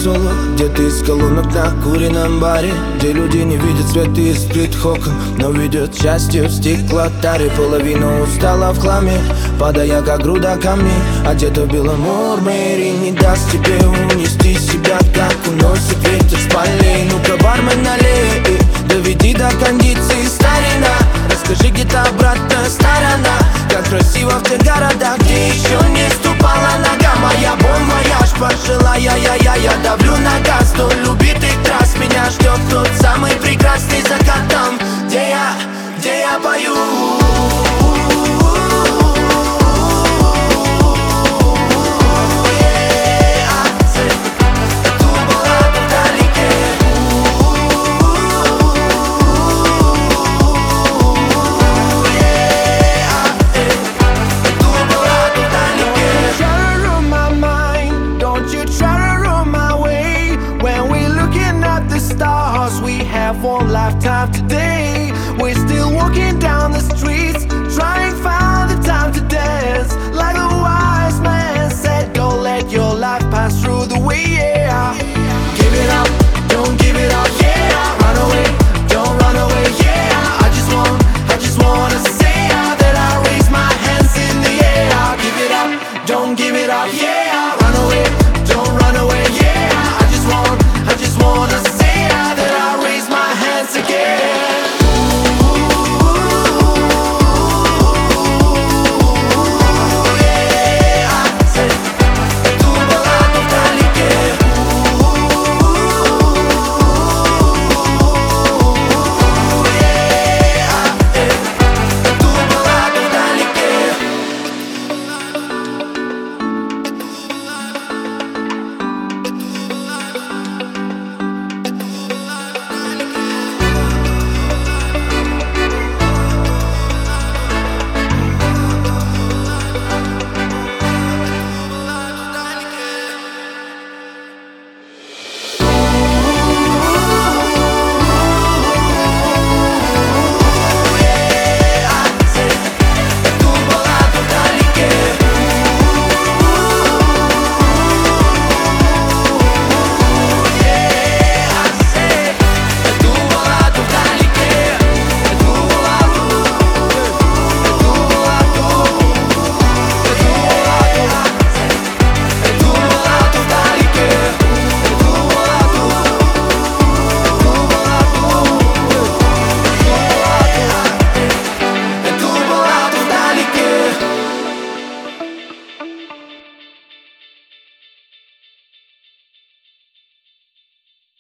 соло, где-то из колонок на курином баре, где люди не видят свет из плитых окон, но видят счастье в стеклотаре. Половина устала в хламе, падая как груда камней, а где-то в белом мурмере не даст тебе унести себя, как уносит ветер с полей. Ну-ка, бармен, налей, доведи до кондиции, старина. Расскажи, где та обратная сторона, как красиво в тех городах, где еще не ступала нога. Моя бомбояж, пожелая я давлю на газ. Столь убитых трасс меня ждет тот самый прекрасный закат там, где я пою.